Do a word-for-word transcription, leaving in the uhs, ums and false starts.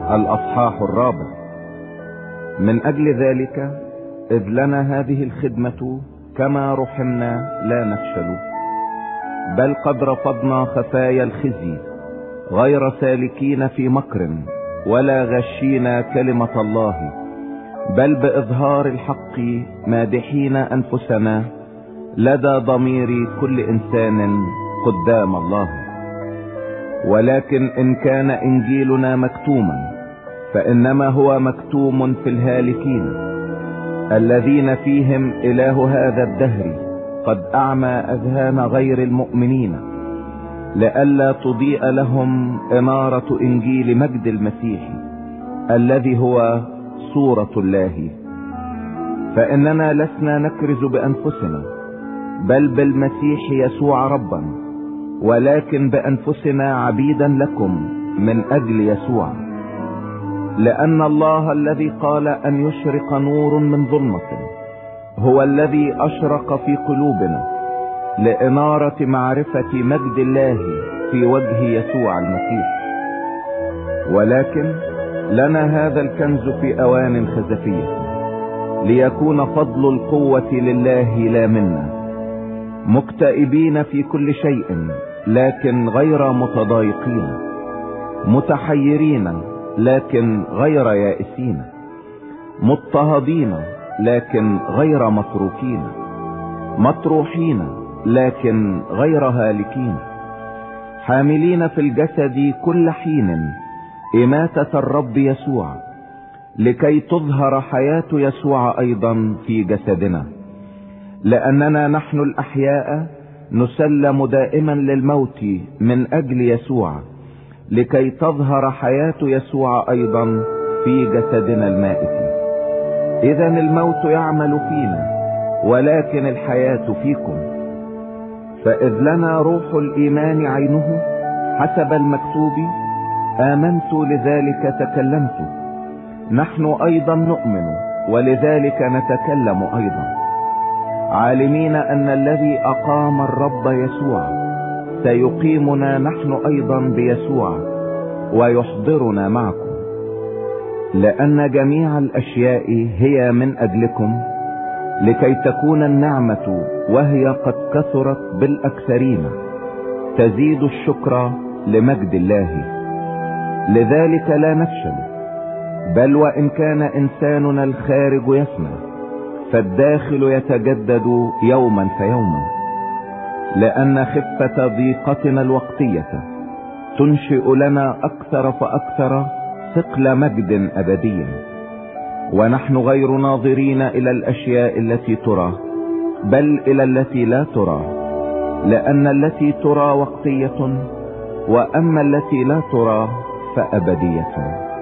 الأصحاح الرابع. من أجل ذلك إذ لنا هذه الخدمة كما رحمنا لا نفشل، بل قد رفضنا خفايا الخزي، غير سالكين في مكر ولا غشين كلمة الله، بل بإظهار الحق مادحين أنفسنا لدى ضمير كل إنسان قدام الله. ولكن إن كان إنجيلنا مكتوما فإنما هو مكتوم في الهالكين، الذين فيهم إله هذا الدهر قد أعمى أذهان غير المؤمنين، لئلا تضيء لهم إنارة إنجيل مجد المسيح الذي هو صورة الله. فإننا لسنا نكرز بأنفسنا، بل بالمسيح يسوع ربا، ولكن بأنفسنا عبيدا لكم من أجل يسوع، لأن الله الذي قال أن يشرق نور من ظلمة هو الذي أشرق في قلوبنا لإنارة معرفة مجد الله في وجه يسوع المسيح. ولكن لنا هذا الكنز في أوان خزفية، ليكون فضل القوة لله لا منا، مكتئبين في كل شيء لكن غير متضايقين، متحيرين لكن غير يائسين، مضطهدين لكن غير متروكين، مطروحين لكن غير هالكين، حاملين في الجسد كل حين إماتة الرب يسوع، لكي تظهر حياة يسوع أيضا في جسدنا. لأننا نحن الأحياء نسلم دائما للموت من أجل يسوع، لكي تظهر حياة يسوع أيضا في جسدنا المائت. إذن الموت يعمل فينا ولكن الحياة فيكم. فإذ لنا روح الإيمان عينه حسب المكتوب، آمنت لذلك تكلمت، نحن أيضا نؤمن ولذلك نتكلم أيضا، عالمين أن الذي أقام الرب يسوع سيقيمنا نحن أيضا بيسوع ويحضرنا معكم. لأن جميع الأشياء هي من أجلكم، لكي تكون النعمة وهي قد كثرت بالأكثرين تزيد الشكر لمجد الله. لذلك لا نفشل، بل وإن كان إنساننا الخارج يفنى فالداخل يتجدد يوما فيوما، لأن خفة ضيقتنا الوقتية تنشئ لنا أكثر فأكثر ثقل مجد أبدي، ونحن غير ناظرين إلى الأشياء التي ترى بل إلى التي لا ترى، لأن التي ترى وقتية وأما التي لا ترى فأبدية.